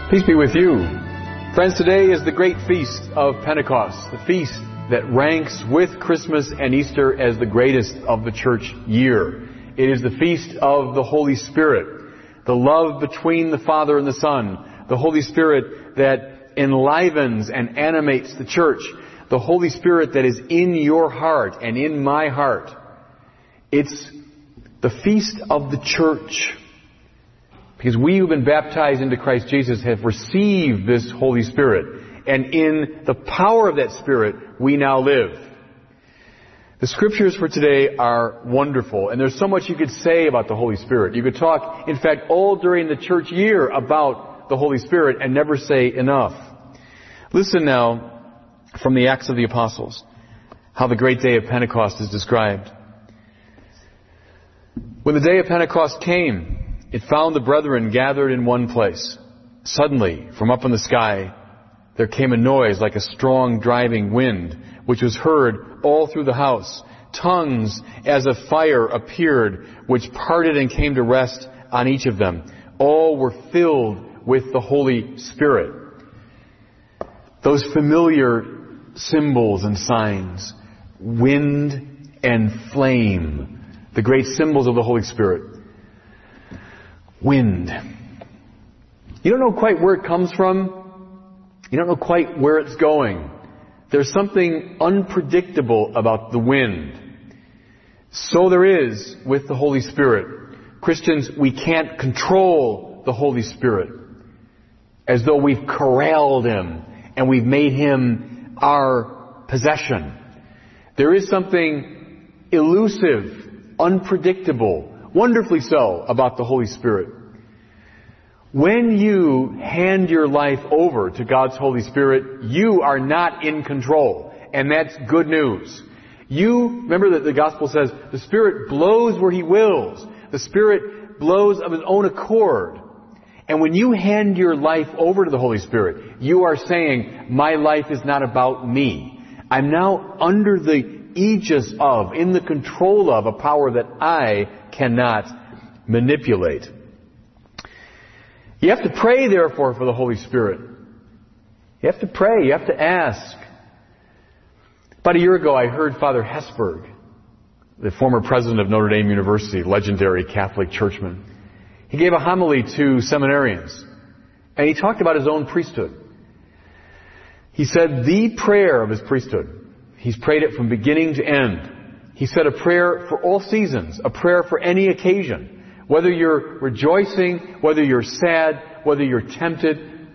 Peace be with you. Friends, today is the great feast of Pentecost, the feast that ranks with Christmas and Easter as the greatest of the church year. It is the feast of the Holy Spirit, the love between the Father and the Son, the Holy Spirit that enlivens and animates the church, the Holy Spirit that is in your heart and in my heart. It's the feast of the church. Because we who've been baptized into Christ Jesus have received this Holy Spirit. And in the power of that Spirit, we now live. The scriptures for today are wonderful. And there's so much you could say about the Holy Spirit. You could talk, in fact, all during the church year about the Holy Spirit and never say enough. Listen now from the Acts of the Apostles, how the great day of Pentecost is described. When the day of Pentecost came, it found the brethren gathered in one place. Suddenly, from up in the sky, there came a noise like a strong driving wind, which was heard all through the house. Tongues as of fire appeared, which parted and came to rest on each of them. All were filled with the Holy Spirit. Those familiar symbols and signs, wind and flame, the great symbols of the Holy Spirit. Wind. You don't know quite where it comes from. You don't know quite where it's going. There's something unpredictable about the wind. So there is with the Holy Spirit. Christians, we can't control the Holy Spirit as though we've corralled Him and we've made Him our possession. There is something elusive, unpredictable, wonderfully so, about the Holy Spirit. When you hand your life over to God's Holy Spirit, you are not in control. And that's good news. Remember that the Gospel says, the Spirit blows where He wills. The Spirit blows of His own accord. And when you hand your life over to the Holy Spirit, you are saying, my life is not about me. I'm now under the aegis of, in the control of, a power that I cannot manipulate. You have to pray, therefore, for the Holy Spirit. You have to pray. You have to ask. About a year ago, I heard Father Hesburgh, the former president of Notre Dame University, legendary Catholic churchman. He gave a homily to seminarians, and he talked about his own priesthood. He said the prayer of his priesthood, he's prayed it from beginning to end. He said a prayer for all seasons, a prayer for any occasion. Whether you're rejoicing, whether you're sad, whether you're tempted.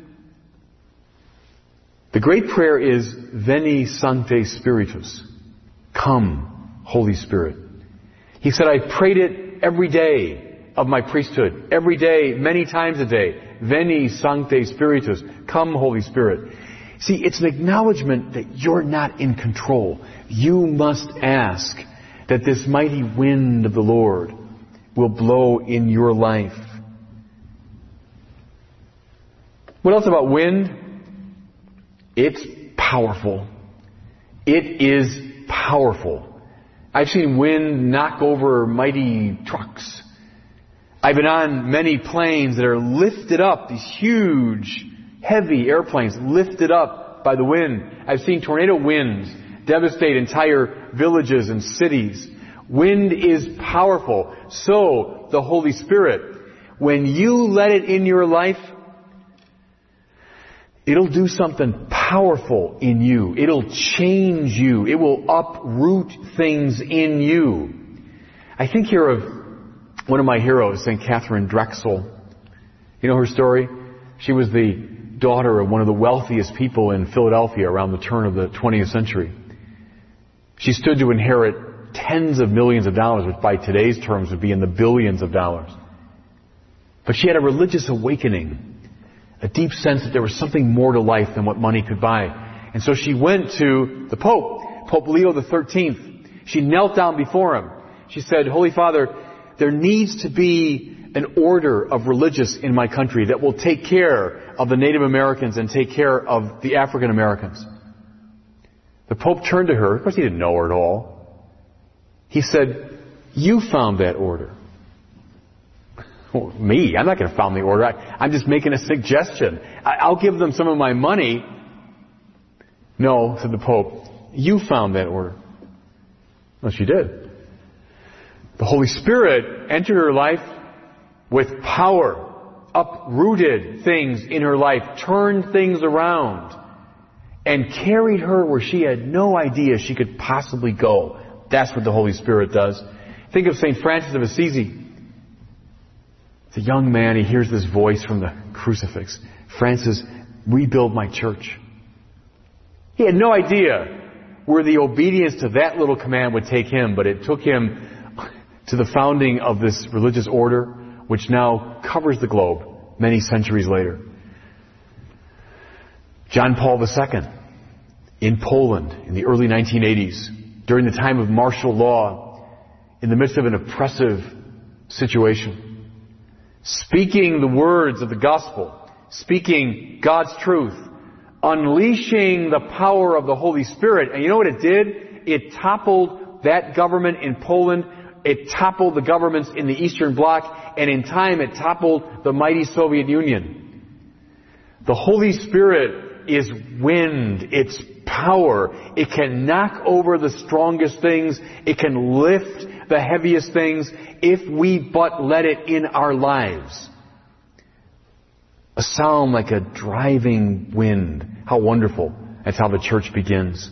The great prayer is, Veni Sancte Spiritus. Come, Holy Spirit. He said, I prayed it every day of my priesthood. Every day, many times a day. Veni Sancte Spiritus. Come, Holy Spirit. See, it's an acknowledgement that you're not in control. You must ask that this mighty wind of the Lord will blow in your life. What else about wind? It's powerful. It is powerful. I've seen wind knock over mighty trucks. I've been on many planes that are lifted up, these huge, heavy airplanes lifted up by the wind. I've seen tornado winds devastate entire villages and cities. Wind is powerful. So, the Holy Spirit, when you let it in your life, it'll do something powerful in you. It'll change you. It will uproot things in you. I think here of one of my heroes, St. Catherine Drexel. You know her story? She was the daughter of one of the wealthiest people in Philadelphia around the turn of the 20th century. She stood to inherit tens of millions of dollars, which by today's terms would be in the billions of dollars. But she had a religious awakening, a deep sense that there was something more to life than what money could buy. And so she went to the Pope, Pope Leo XIII. She knelt down before him. She said, Holy Father, there needs to be an order of religious in my country that will take care of the Native Americans and take care of the African Americans. The Pope turned to her. Of course, he didn't know her at all. He said, you found that order. Well, me? I'm not going to found the order. I'm just making a suggestion. I'll give them some of my money. No, said the Pope. You found that order. Well, she did. The Holy Spirit entered her life with power, uprooted things in her life, turned things around, and carried her where she had no idea she could possibly go. That's what the Holy Spirit does. Think of St. Francis of Assisi. It's a young man, he hears this voice from the crucifix. Francis, rebuild my church. He had no idea where the obedience to that little command would take him, but it took him to the founding of this religious order, which now covers the globe many centuries later. John Paul II, in Poland, in the early 1980s, during the time of martial law, in the midst of an oppressive situation, speaking the words of the gospel, speaking God's truth, unleashing the power of the Holy Spirit. And you know what it did? It toppled that government in Poland. It toppled the governments in the Eastern Bloc. And in time, it toppled the mighty Soviet Union. The Holy Spirit is wind. It's power. It can knock over the strongest things. It can lift the heaviest things if we but let it in our lives. A sound like a driving wind. How wonderful. That's how the church begins.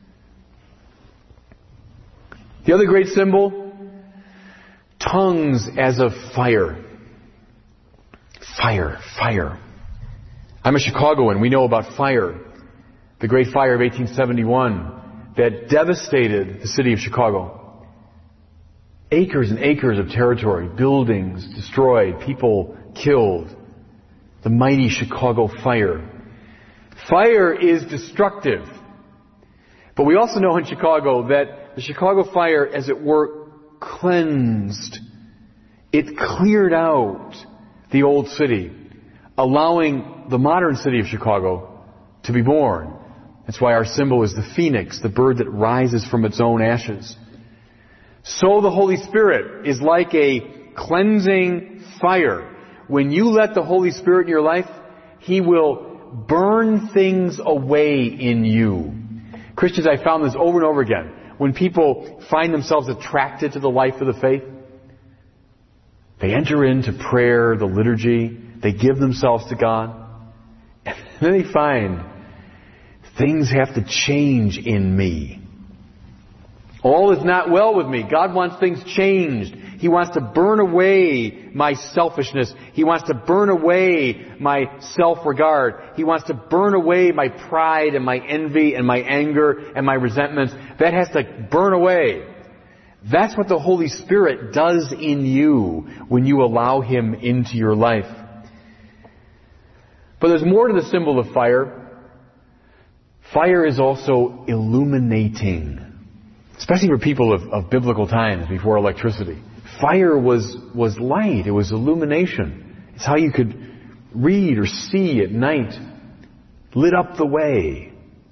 The other great symbol, tongues as of fire. Fire, fire. I'm a Chicagoan. We know about fire. The Great Fire of 1871 that devastated the city of Chicago. Acres and acres of territory, buildings destroyed, people killed. The mighty Chicago fire. Fire is destructive. But we also know in Chicago that the Chicago fire, as it were, cleansed. It cleared out the old city, allowing the modern city of Chicago to be born. That's why our symbol is the phoenix, the bird that rises from its own ashes. So the Holy Spirit is like a cleansing fire. When you let the Holy Spirit in your life, He will burn things away in you. Christians, I found this over and over again. When people find themselves attracted to the life of the faith, they enter into prayer, the liturgy, they give themselves to God, and then they find things have to change in me. All is not well with me. God wants things changed. He wants to burn away my selfishness. He wants to burn away my self-regard. He wants to burn away my pride and my envy and my anger and my resentments. That has to burn away. That's what the Holy Spirit does in you when you allow Him into your life. But there's more to the symbol of fire. Fire is also illuminating. Especially for people of biblical times before electricity. Fire was light. It was illumination. It's how you could read or see at night. Lit up the way.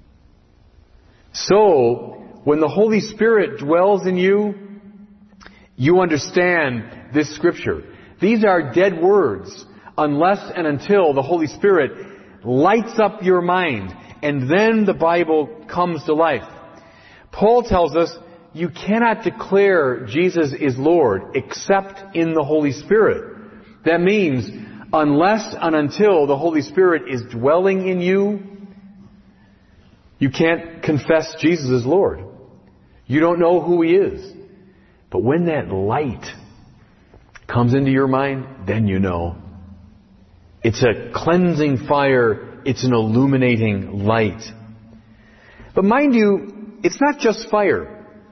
So, when the Holy Spirit dwells in you, you understand this scripture. These are dead words unless and until the Holy Spirit lights up your mind. And then the Bible comes to life. Paul tells us you cannot declare Jesus is Lord except in the Holy Spirit. That means unless and until the Holy Spirit is dwelling in you, you can't confess Jesus as Lord. You don't know who He is. But when that light comes into your mind, then you know. It's a cleansing fire. It's an illuminating light. But mind you, it's not just fire.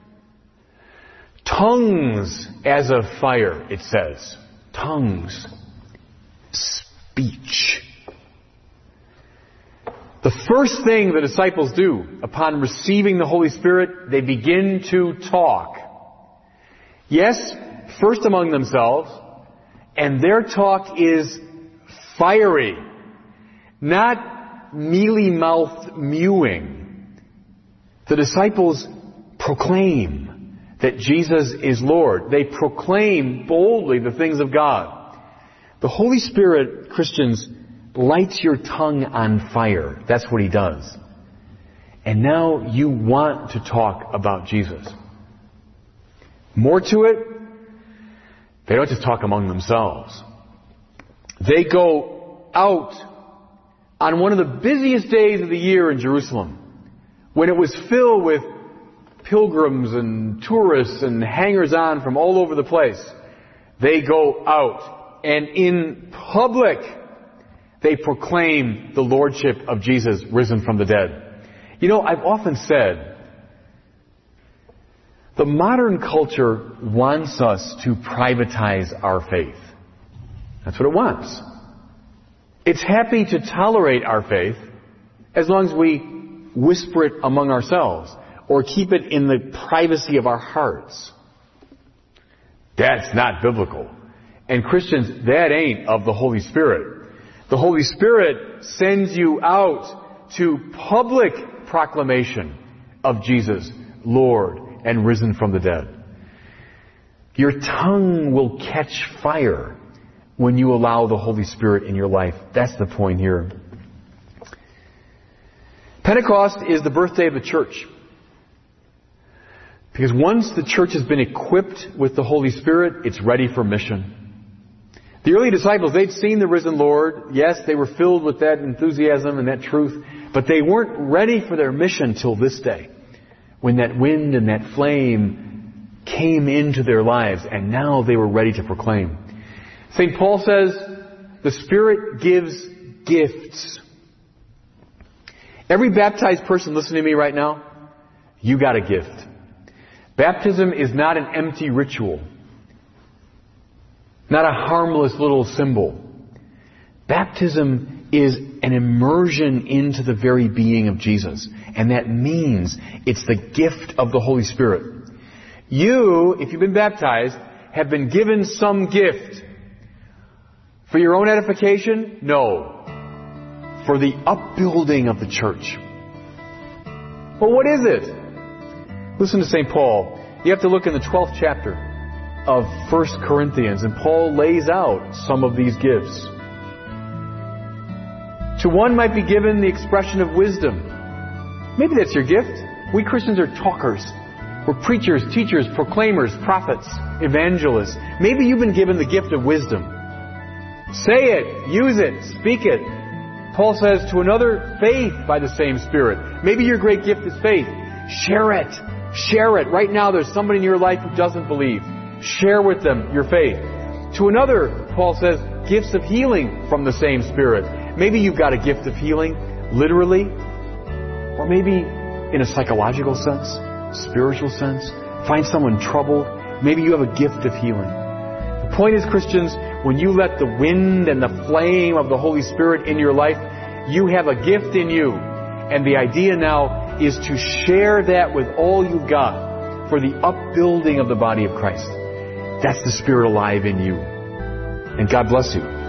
Tongues as of fire, it says. Tongues. Speech. The first thing the disciples do upon receiving the Holy Spirit, they begin to talk. Yes, first among themselves, and their talk is fiery. Not mealy-mouthed mewing. The disciples proclaim that Jesus is Lord. They proclaim boldly the things of God. The Holy Spirit, Christians, lights your tongue on fire. That's what He does. And now you want to talk about Jesus. More to it, they don't just talk among themselves. They go out on one of the busiest days of the year in Jerusalem, when it was filled with pilgrims and tourists and hangers-on from all over the place. They go out, and in public, they proclaim the lordship of Jesus risen from the dead. You know, I've often said, the modern culture wants us to privatize our faith. That's what it wants. It's happy to tolerate our faith as long as we whisper it among ourselves or keep it in the privacy of our hearts. That's not biblical. And Christians, that ain't of the Holy Spirit. The Holy Spirit sends you out to public proclamation of Jesus, Lord, and risen from the dead. Your tongue will catch fire when you allow the Holy Spirit in your life. That's the point here. Pentecost is the birthday of the church. Because once the church has been equipped with the Holy Spirit, it's ready for mission. The early disciples, they'd seen the risen Lord. Yes, they were filled with that enthusiasm and that truth, but they weren't ready for their mission till this day, when that wind and that flame came into their lives, and now they were ready to proclaim. St. Paul says, the Spirit gives gifts. Every baptized person listening to me right now, you got a gift. Baptism is not an empty ritual, not a harmless little symbol. Baptism is an immersion into the very being of Jesus. And that means it's the gift of the Holy Spirit. You, if you've been baptized, have been given some gift. For your own edification? No. For the upbuilding of the church. Well, what is it? Listen to St. Paul. You have to look in the 12th chapter of 1 Corinthians, and Paul lays out some of these gifts. To one might be given the expression of wisdom. Maybe that's your gift. We Christians are talkers. We're preachers, teachers, proclaimers, prophets, evangelists. Maybe you've been given the gift of wisdom. Say it, use it, speak it. Paul says to another, faith by the same Spirit. Maybe your great gift is faith. Share it. Share it. Right now there's somebody in your life who doesn't believe. Share with them your faith. To another, Paul says, gifts of healing from the same Spirit. Maybe you've got a gift of healing, literally, or maybe in a psychological sense, spiritual sense. Find someone troubled. Maybe you have a gift of healing. The point is, Christians, when you let the wind and the flame of the Holy Spirit in your life, you have a gift in you. And the idea now is to share that with all you've got for the upbuilding of the body of Christ. That's the Spirit alive in you. And God bless you.